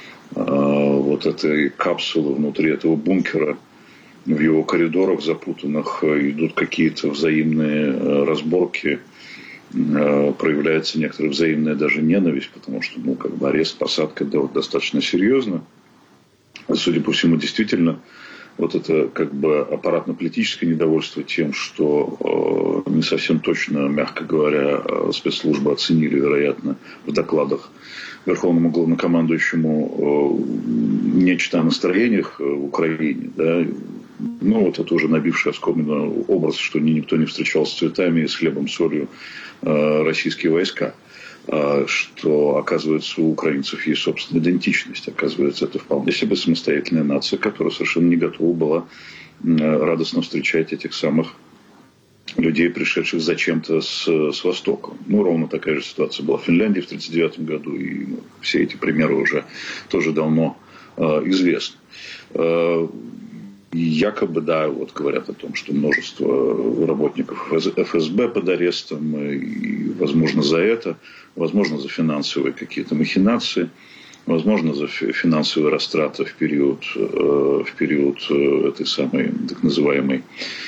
вот этой капсулы, внутри этого бункера, в его коридорах запутанных идут какие-то взаимные разборки, проявляется некоторая взаимная даже ненависть, потому что, ну, как бы арест, посадка дело достаточно серьезно. Судя по всему, действительно, вот это как бы аппаратно-политическое недовольство тем, что э, не совсем точно, мягко говоря, спецслужбы оценили, вероятно, в докладах Верховному главнокомандующему э, нечто о настроениях в Украине. Да? Ну, вот это уже набивший оскомину образ, что никто не встречал с цветами и с хлебом, солью э, российские войска. Что, оказывается, у украинцев есть собственная идентичность. Оказывается, это вполне себе самостоятельная нация, которая совершенно не готова была радостно встречать этих самых людей, пришедших зачем-то с, с Востока. Ну, ровно такая же ситуация была в Финляндии в тысяча девятьсот тридцать девятом году, и ну, все эти примеры уже тоже давно э, известны. Э, Якобы, да, вот говорят о том, что множество работников эф эс бэ под арестом, и, возможно, за это, возможно, за финансовые какие-то махинации, возможно, за финансовые растраты в период, в период этой самой так называемой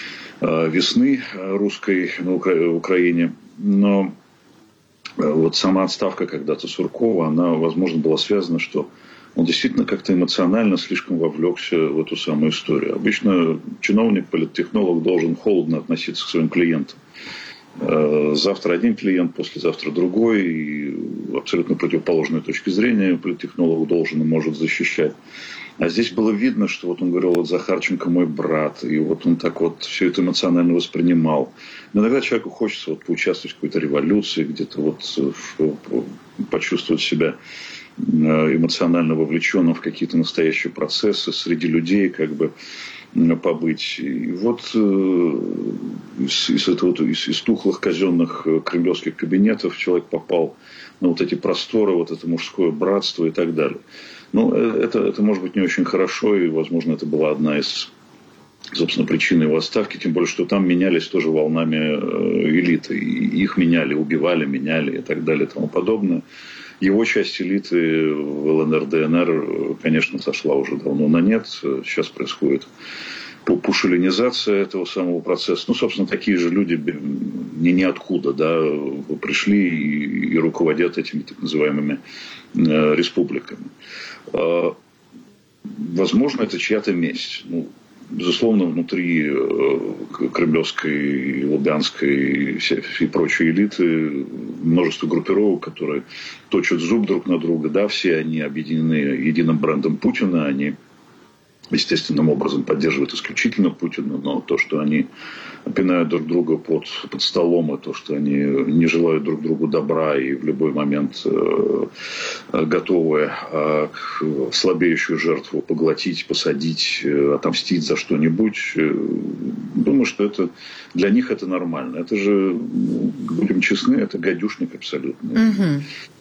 весны русской на Украине. Но вот сама отставка когда-то Суркова, она, возможно, была связана, что он действительно как-то эмоционально слишком вовлекся в эту самую историю. Обычно чиновник, политтехнолог должен холодно относиться к своим клиентам. Завтра один клиент, послезавтра другой. И абсолютно противоположной точки зрения политтехнолог должен и может защищать. А здесь было видно, что вот он говорил, вот Захарченко мой брат. И вот он так вот все это эмоционально воспринимал. Но иногда человеку хочется вот поучаствовать в какой-то революции, где-то вот почувствовать себя эмоционально вовлеченным в какие-то настоящие процессы, среди людей как бы побыть. И вот из, из, этого, из, из тухлых казенных кремлевских кабинетов человек попал на вот эти просторы, вот это мужское братство и так далее. Ну, это, это может быть не очень хорошо, и, возможно, это была одна из, собственно, причин его отставки, тем более, что там менялись тоже волнами элиты. И их меняли, убивали, меняли и так далее и тому подобное. Его часть элиты в ЛНР, ДНР, конечно, сошла уже давно на нет. Сейчас происходит пушелинизация этого самого процесса. Ну, собственно, такие же люди не ниоткуда, да, пришли и, и руководят этими так называемыми э, республиками. Э, возможно, это чья-то месть. Ну, безусловно, внутри э, кремлевской, лубянской и прочей элиты множество группировок, которые точат зуб друг на друга. Да, все они объединены единым брендом Путина, они естественным образом поддерживают исключительно Путина, но то, что они пинают друг друга под, под столом, и то, что они не желают друг другу добра и в любой момент э, готовы э, слабеющую жертву поглотить, посадить, э, отомстить за что-нибудь, э, думаю, что это для них это нормально. Это же, будем честны, это гадюшник абсолютно. Угу.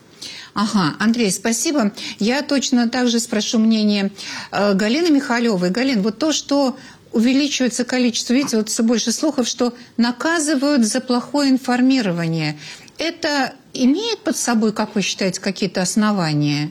Ага, Андрей, спасибо. Я точно так же спрошу мнение э, Галины Михалевой. Галин, вот то, что увеличивается количество, видите, вот все больше слухов, что наказывают за плохое информирование. Это имеет под собой, как вы считаете, какие-то основания?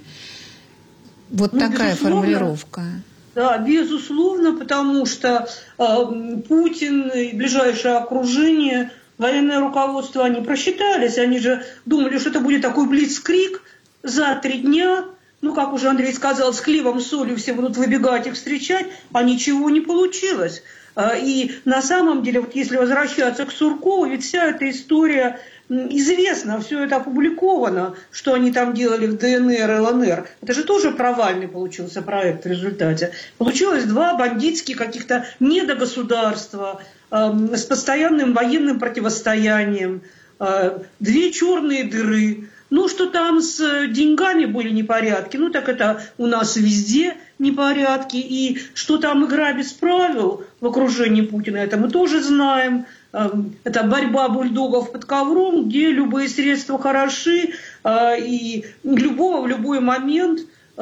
Вот ну, такая безусловно. Формулировка. Да, безусловно, потому что э, Путин и ближайшее окружение, военное руководство, они просчитались. Они же думали, что это будет такой блицкриг за три дня. Ну, как уже Андрей сказал, с хлебом, солью все будут выбегать и встречать, а ничего не получилось. И на самом деле, вот если возвращаться к Суркову, ведь вся эта история известна, все это опубликовано, что они там делали в ДНР и ЛНР. Это же тоже провальный получился проект в результате. Получилось два бандитских каких-то недогосударства э, с постоянным военным противостоянием, э, две черные дыры. Ну, что там с деньгами были непорядки, ну, так это у нас везде непорядки. И что там игра без правил в окружении Путина, это мы тоже знаем. Это борьба бульдогов под ковром, где любые средства хороши, и любого в любой момент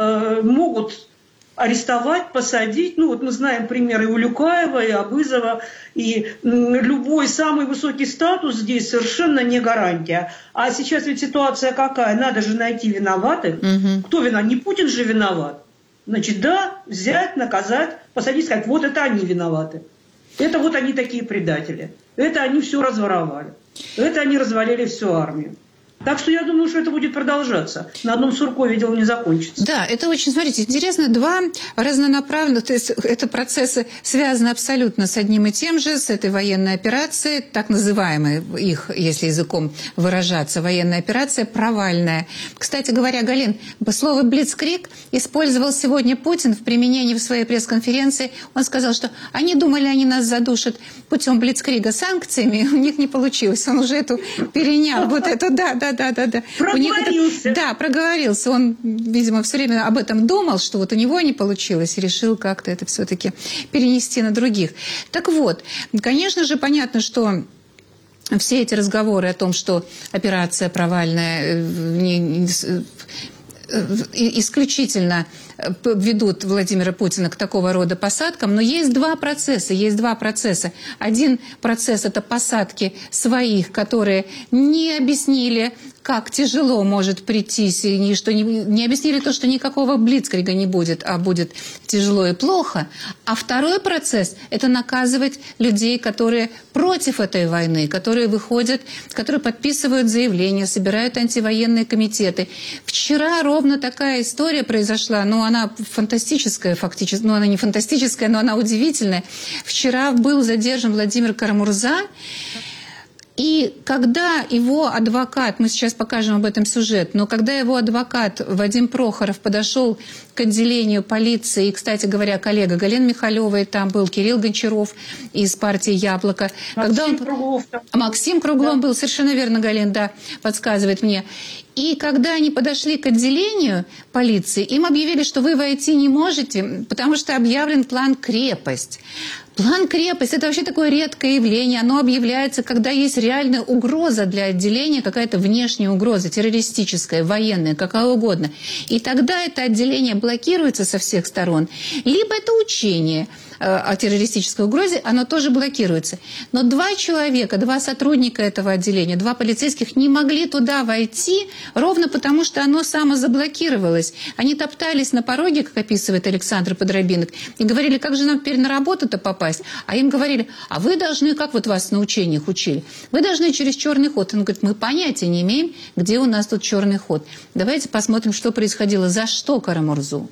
могут арестовать, посадить. Ну, вот мы знаем примеры Улюкаева и Абызова, и любой самый высокий статус здесь совершенно не гарантия. А сейчас ведь ситуация какая? Надо же найти виноватых. Угу. Кто виноват? Не Путин же виноват. Значит, да, взять, наказать, посадить, сказать, вот это они виноваты. Это вот они такие предатели. Это они все разворовали. Это они развалили всю армию. Так что я думаю, что это будет продолжаться. На одном Суркове дело не закончится. Да, это очень, смотрите, интересно, два разнонаправленных, то есть это процессы связаны абсолютно с одним и тем же, с этой военной операцией, так называемой, их, если языком выражаться, военная операция провальная. Кстати говоря, Галин, слово «блицкриг» использовал сегодня Путин в применении в своей пресс-конференции. Он сказал, что они думали, они нас задушат путем блицкрига санкциями, у них не получилось. Он уже эту перенял, вот эту, да, да, Да, да, да. Проговорился. Них, да, проговорился. Он, видимо, все время об этом думал, что вот у него не получилось, и решил как-то это все-таки перенести на других. Так вот, конечно же, понятно, что все эти разговоры о том, что операция провальная, не, не, исключительно ведут Владимира Путина к такого рода посадкам, но есть два процесса, есть два процесса. Один процесс – это посадки своих, которые не объяснили, как тяжело может прийти, что не, не объяснили то, что никакого блицкрига не будет, а будет тяжело и плохо. А второй процесс – это наказывать людей, которые против этой войны, которые выходят, которые подписывают заявления, собирают антивоенные комитеты. Вчера ровно такая история произошла, ну, она фантастическая фактически, ну, она не фантастическая, но она удивительная. Вчера был задержан Владимир Карамурза, и когда его адвокат, мы сейчас покажем об этом сюжет, но когда его адвокат Вадим Прохоров подошел к отделению полиции, и, кстати говоря, коллега Галины Михалевой, там был Кирилл Гончаров из партии «Яблоко». Максим когда он... Круглов. Максим Круглов да. был, совершенно верно, Галин, да, подсказывает мне. И когда они подошли к отделению полиции, им объявили, что вы войти не можете, потому что объявлен план «Крепость». План крепость – это вообще такое редкое явление. Оно объявляется, когда есть реальная угроза для отделения, какая-то внешняя угроза, террористическая, военная, какая угодно. И тогда это отделение блокируется со всех сторон. Либо это учение о террористической угрозе, оно тоже блокируется. Но два человека, два сотрудника этого отделения, два полицейских не могли туда войти ровно потому, что оно самозаблокировалось. Они топтались на пороге, как описывает Александр Подробинок, и говорили, как же нам теперь на работу-то попасть? А им говорили, а вы должны, как вот вас на учениях учили, вы должны через черный ход. Он говорит, мы понятия не имеем, где у нас тут черный ход. Давайте посмотрим, что происходило, за что Кара-Мурзу.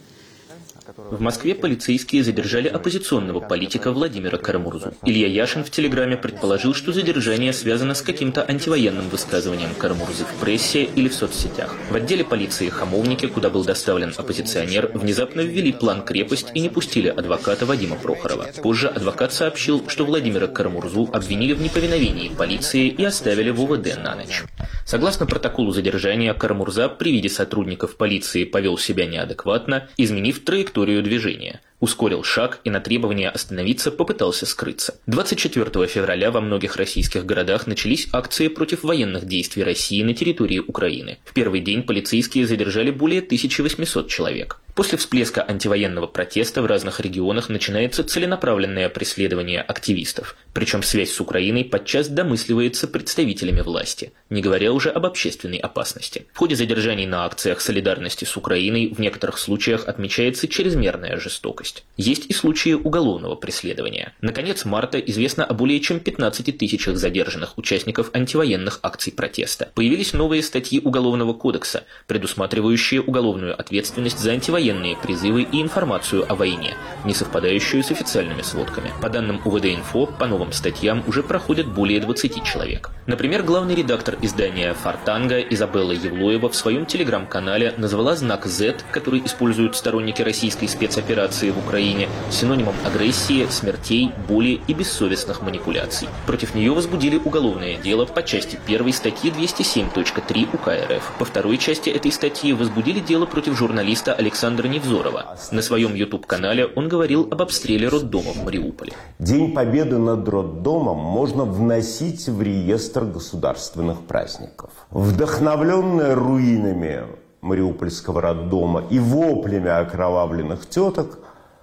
В Москве полицейские задержали оппозиционного политика Владимира Кара-Мурзу. Илья Яшин в Телеграме предположил, что задержание связано с каким-то антивоенным высказыванием Кара-Мурзы в прессе или в соцсетях. В отделе полиции Хамовники, куда был доставлен оппозиционер, внезапно ввели план крепость и не пустили адвоката Вадима Прохорова. Позже адвокат сообщил, что Владимира Кара-Мурзу обвинили в неповиновении полиции и оставили в ОВД на ночь. Согласно протоколу задержания, Кара-Мурза при виде сотрудников полиции повел себя неадекватно, изменив траекторию движения. Ускорил шаг и на требование остановиться попытался скрыться. двадцать четвёртого февраля во многих российских городах начались акции против военных действий России на территории Украины. В первый день полицейские задержали более тысячи восьмисот человек. После всплеска антивоенного протеста в разных регионах начинается целенаправленное преследование активистов. Причем связь с Украиной подчас домысливается представителями власти, не говоря уже об общественной опасности. В ходе задержаний на акциях солидарности с Украиной в некоторых случаях отмечается чрезмерная жестокость. Есть и случаи уголовного преследования. На конец марта известно о более чем пятнадцати тысячах задержанных участников антивоенных акций протеста. Появились новые статьи Уголовного кодекса, предусматривающие уголовную ответственность за антивоенные призывы и информацию о войне, не совпадающую с официальными сводками. По данным УВД-Инфо, по новым статьям уже проходят более двадцати человек. Например, главный редактор издания «Фортанга» Изабелла Евлоева в своем телеграм-канале назвала знак зет, который используют сторонники российской спецоперации в Украине, синонимом агрессии, смертей, боли и бессовестных манипуляций. Против нее возбудили уголовное дело по части первой статьи двести семь точка три УК РФ. По второй части этой статьи возбудили дело против журналиста Александра Невзорова. На своем YouTube-канале он говорил об обстреле роддома в Мариуполе. День Победы над роддомом можно вносить в реестр государственных праздников. Вдохновленная руинами Мариупольского роддома и воплями окровавленных теток,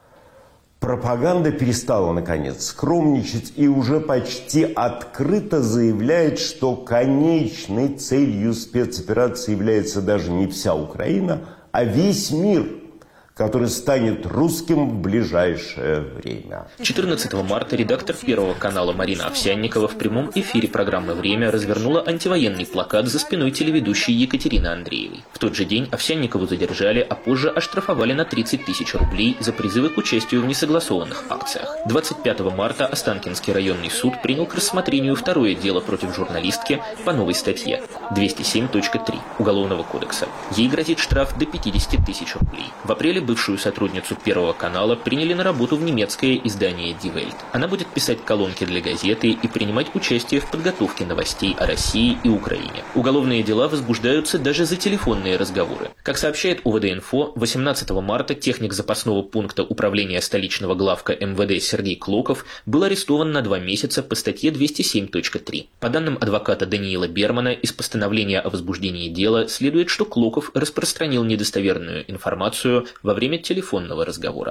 пропаганда перестала, наконец, скромничать и уже почти открыто заявляет, что конечной целью спецоперации является даже не вся Украина, а весь мир, который станет русским в ближайшее время. четырнадцатого марта редактор Первого канала Марина Овсянникова в прямом эфире программы «Время» развернула антивоенный плакат за спиной телеведущей Екатерины Андреевой. В тот же день Овсянникову задержали, а позже оштрафовали на тридцать тысяч рублей за призывы к участию в несогласованных акциях. двадцать пятого марта Останкинский районный суд принял к рассмотрению второе дело против журналистки по новой статье двести семь точка три Уголовного кодекса. Ей грозит штраф до пятидесяти тысяч рублей. В апреле бывшую сотрудницу Первого канала приняли на работу в немецкое издание Die Welt. Она будет писать колонки для газеты и принимать участие в подготовке новостей о России и Украине. Уголовные дела возбуждаются даже за телефонные разговоры. Как сообщает УВД-Инфо, восемнадцатого марта техник запасного пункта управления столичного главка эм вэ дэ Сергей Клоков был арестован на два месяца по статье двести семь точка три. По данным адвоката Даниила Бермана, из постановления о возбуждении дела следует, что Клоков распространил недостоверную информацию во время телефонного разговора.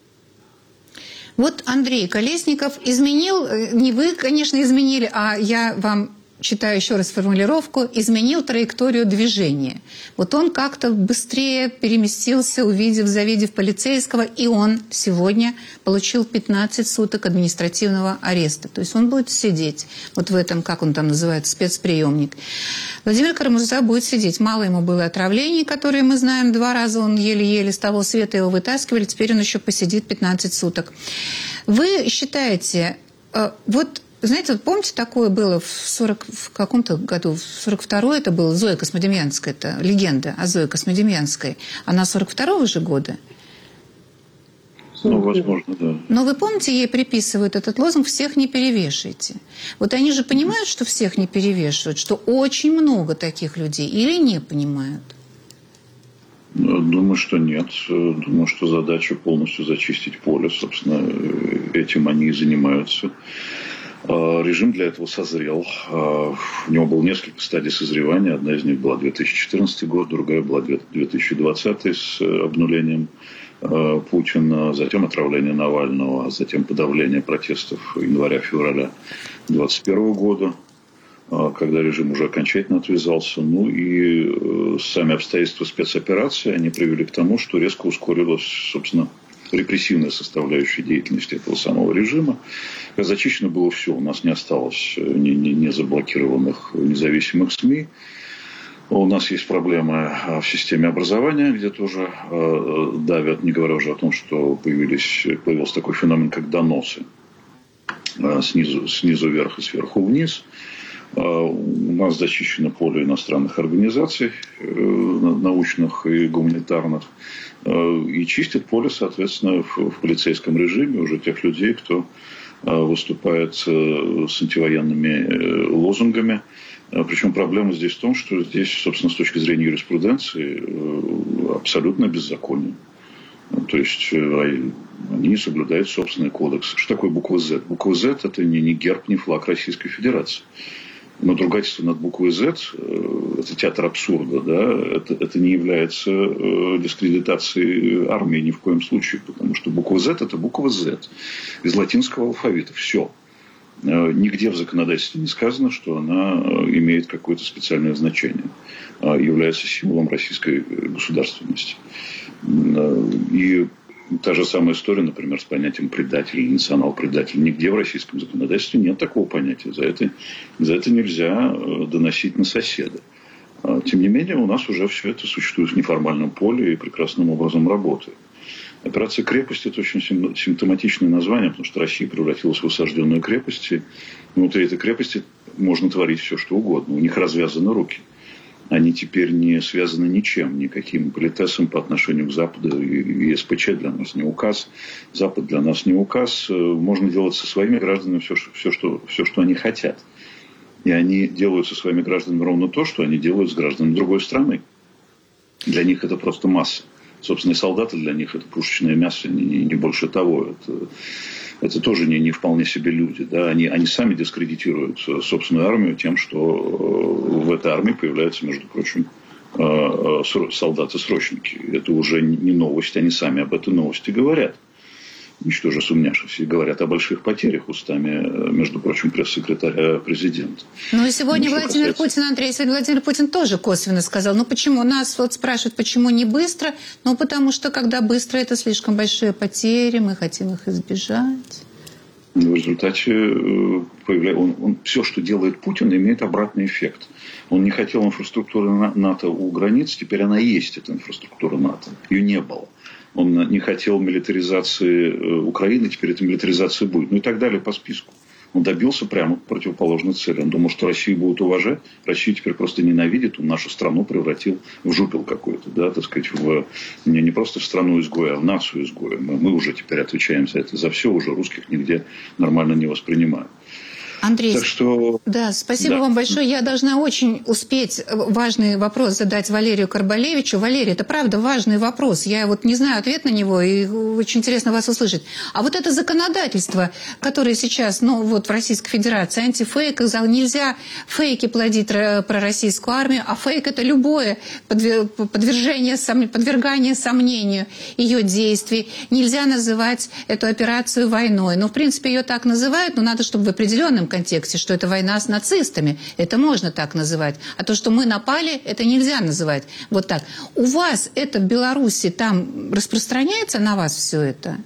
Вот Андрей Колесников изменил, не вы, конечно, изменили, а я вам читаю еще раз формулировку, изменил траекторию движения. Вот он как-то быстрее переместился, увидев, завидев полицейского, и он сегодня получил пятнадцать суток административного ареста. То есть он будет сидеть вот в этом, как он там называется, спецприемник. Владимир Кара-Мурза будет сидеть. Мало ему было отравлений, которые мы знаем, два раза он еле-еле с того света его вытаскивали, теперь он еще посидит пятнадцать суток. Вы считаете, вот знаете, вот помните, такое было в сорок в каком-то году, в сорок втором это было, Зоя Космодемьянская, это легенда о Зое Космодемьянской. Она сорок второго же года? Ну, возможно, да. Но вы помните, ей приписывают этот лозунг «всех не перевешивайте». Вот они же понимают, что всех не перевешивают, что очень много таких людей, или не понимают? Да, Думаю, что нет. Думаю, что задача полностью зачистить поле. Собственно, этим они и занимаются. Режим для этого созрел. У него было несколько стадий созревания. Одна из них была две тысячи четырнадцатый год, другая была две тысячи двадцатый с обнулением Путина, затем отравление Навального, затем подавление протестов января-февраля две тысячи двадцать первого года, когда режим уже окончательно отвязался. Ну и сами обстоятельства спецоперации, они привели к тому, что резко ускорилась, собственно, репрессивная составляющая деятельности этого самого режима. Зачищено было все. У нас не осталось не, не, не заблокированных независимых СМИ. У нас есть проблемы в системе образования, где тоже э, давят, не говоря уже о том, что появились, появился такой феномен, как доносы. Э, снизу, снизу вверх и сверху вниз. Э, у нас зачищено поле иностранных организаций, э, научных и гуманитарных. И чистит поле, соответственно, в, в полицейском режиме уже тех людей, кто выступает с антивоенными лозунгами. Причем проблема здесь в том, что здесь, собственно, с точки зрения юриспруденции, абсолютно беззаконие. То есть они не соблюдают собственный кодекс. Что такое буква «З»? Буква «З» – это не, не герб, не флаг Российской Федерации. Но надругательство над буквой «З» – это театр абсурда, да? это, это не является дискредитацией армии ни в коем случае, потому что буква «З» – это буква «З» из латинского алфавита. Все. Нигде в законодательстве не сказано, что она имеет какое-то специальное значение, является символом российской государственности. И та же самая история, например, с понятием предатель или национал-предатель. Нигде в российском законодательстве нет такого понятия. За это, за это нельзя доносить на соседа. Тем не менее, у нас уже все это существует в неформальном поле и прекрасным образом работает. Операция «Крепость» – это очень симптоматичное название, потому что Россия превратилась в осажденную крепость. И внутри этой крепости можно творить все, что угодно. У них развязаны руки. Они теперь не связаны ничем, никаким политесом по отношению к Западу. И эс пэ че для нас не указ, Запад для нас не указ. Можно делать со своими гражданами все, все, что, все, что они хотят. И они делают со своими гражданами ровно то, что они делают с гражданами другой страны. Для них это просто масса. Собственные солдаты для них это пушечное мясо, не, не, не больше того. Это, это тоже не, не вполне себе люди. Да? Они, они сами дискредитируют собственную армию тем, что в этой армии появляются, между прочим, солдаты-срочники. Это уже не новость, они сами об этой новости говорят. Ничтоже сумняшися, говорят о больших потерях устами, между прочим, пресс-секретаря президента. Ну и сегодня ну, Владимир касается... Путин, Андрей, сегодня Владимир Путин тоже косвенно сказал, ну почему, нас вот спрашивают, почему не быстро, ну потому что когда быстро, это слишком большие потери, мы хотим их избежать. В результате появляется, он, он, все, что делает Путин, имеет обратный эффект. Он не хотел инфраструктуры НАТО у границ, теперь она есть, эта инфраструктура НАТО. Ее не было. Он не хотел милитаризации Украины, теперь эта милитаризация будет. Ну и так далее по списку. Он добился прямо противоположной цели. Он думал, что Россию будут уважать. Россию теперь просто ненавидит. Он нашу страну превратил в жупел какой-то. Да, так сказать, в, не, не просто в страну изгоя, а в нацию изгоя. Мы, мы уже теперь отвечаем за это. За все уже русских нигде нормально не воспринимают. Андрей, так что... да, спасибо да. вам большое. Я должна очень успеть важный вопрос задать Валерию Карбалевичу. Валерий, это правда важный вопрос. Я вот не знаю ответ на него, и очень интересно вас услышать. А вот это законодательство, которое сейчас, ну, вот в Российской Федерации, антифейк, нельзя фейки плодить про российскую армию, а фейк – это любое подвержение, подвергание сомнению ее действий. Нельзя называть эту операцию войной. Ну, в принципе, ее так называют, но надо, чтобы в определенном контексте, что это война с нацистами. Это можно так называть. А то, что мы напали, это нельзя называть вот так. У вас это в Беларуси там распространяется на вас все это?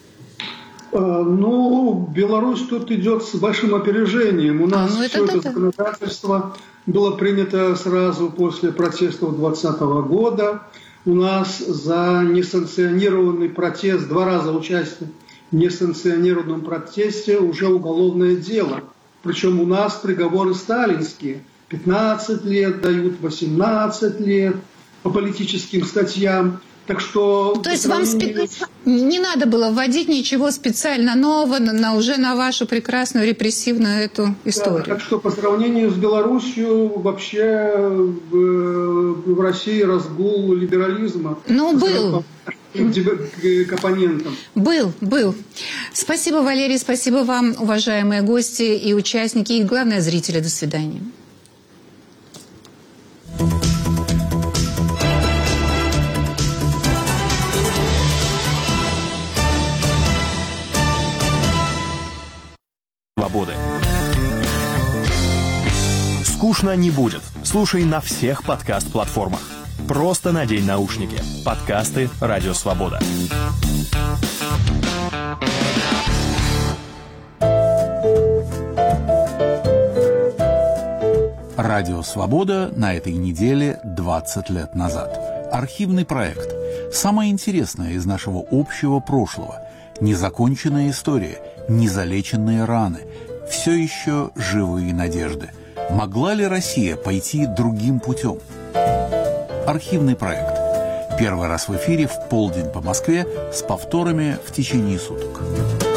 Ну, Беларусь тут идет с большим опережением. У нас а, ну все это, это законодательство было принято сразу после протестов двадцатого года. У нас за несанкционированный протест, два раза участие в несанкционированном протесте уже уголовное дело. Причем у нас приговоры сталинские. пятнадцать лет дают, восемнадцать лет по политическим статьям. Так что... То есть вам спе... не надо было вводить ничего специально нового на, уже на вашу прекрасную репрессивную эту историю. Да, так что по сравнению с Беларусью вообще в России разгул либерализма. Ну, был. К оппонентам. Был, был. Спасибо, Валерий, спасибо вам, уважаемые гости и участники, и, главное, зрители. До свидания. Свободы. Скучно не будет. Слушай на всех подкаст-платформах. Просто надень наушники. Подкасты «Радио Свобода». Радио «Свобода» на этой неделе двадцать лет назад. Архивный проект. Самое интересное из нашего общего прошлого. Незаконченная история, незалеченные раны. Все еще живые надежды. Могла ли Россия пойти другим путем? Архивный проект. Первый раз в эфире в полдень по Москве с повторами в течение суток.